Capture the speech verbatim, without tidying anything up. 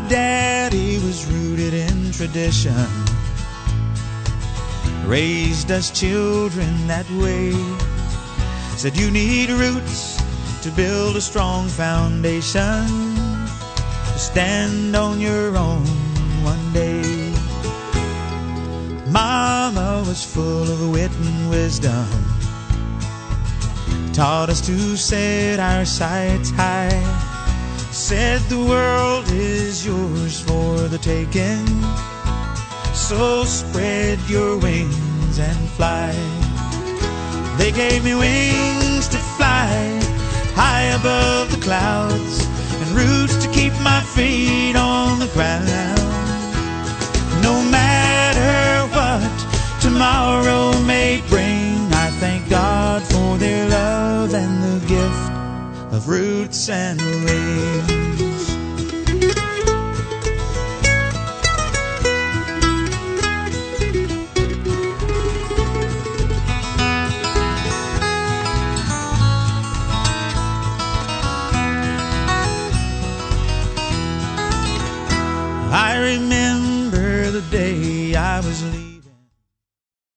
daddy was rooted in tradition, raised us children that way. Said you need roots to build a strong foundation, to stand on your own one day. Mama was full of wit and wisdom, taught us to set our sights high. Said the world is yours for the taking, so spread your wings and fly. They gave me wings to fly high above the clouds, and roots to keep my feet on the ground. No matter what tomorrow may bring, I thank God for their love and the gift of roots and wings. I remember the day I was leaving